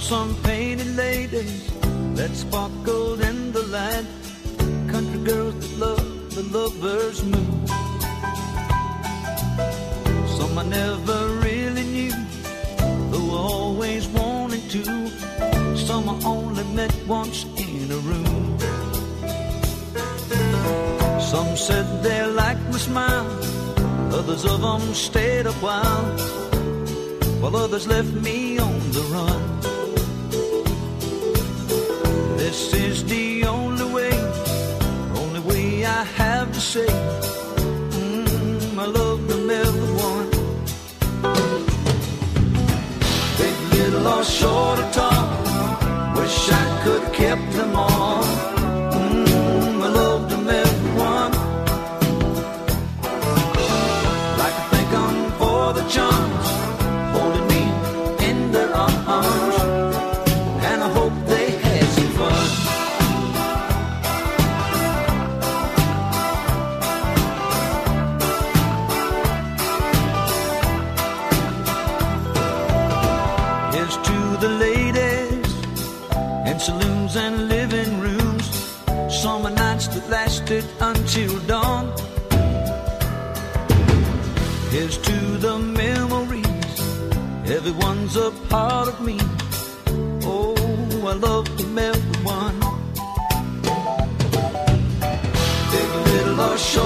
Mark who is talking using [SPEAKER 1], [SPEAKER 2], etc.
[SPEAKER 1] some painted ladies that sparkled in the light, country girls that love the lover's mood. Some I never really knew, though I always wanted to. Some I only met once in a room. Some said they liked my smile, others of them stayed a while, while others left me on the run. This is the only way I have to say, I love them everyone. Big, little, or short or tall, wish I could have kept them all. I love them everyone. Like to thank them for the charms, holding me in their arms, and I hope they had some fun. Here's to the ladies in saloons and living rooms, summer nights that lasted until dawn. Here's to the memories, everyone's a part of me. Oh, I love them everyone. Big, little, or short.